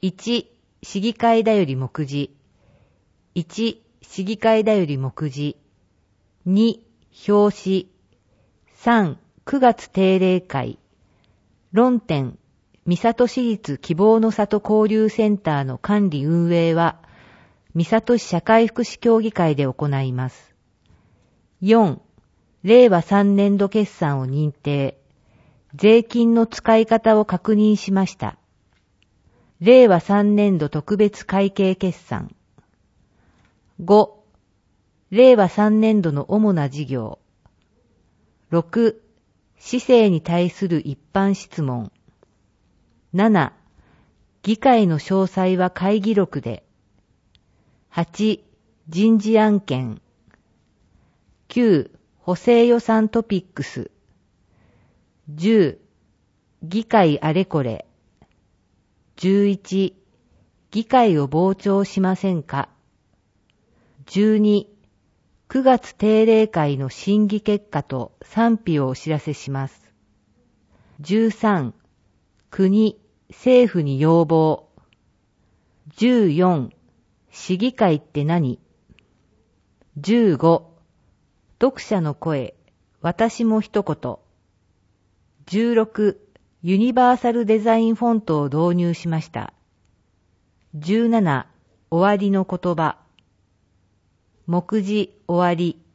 1、市議会だより目次。1、市議会だより目次。2、表紙。3、9月定例会。論点、三郷市立希望の里交流センターの管理運営は、三郷市社会福祉協議会で行います。4、令和3年度決算を認定。税金の使い方を確認しました。令和3年度特別会計決算。5、令和3年度の主な事業。6、市政に対する一般質問。7、議会の詳細は会議録で。8、人事案件。9、補正予算トピックス。10、議会あれこれ。11、議会を傍聴しませんか。12、9月定例会の審議結果と賛否をお知らせします。13、国、政府に要望。14、市議会って何？ 15、読者の声、私も一言。16、ユニバーサルデザインフォントを導入しました。17、終わりの言葉。目次終わり。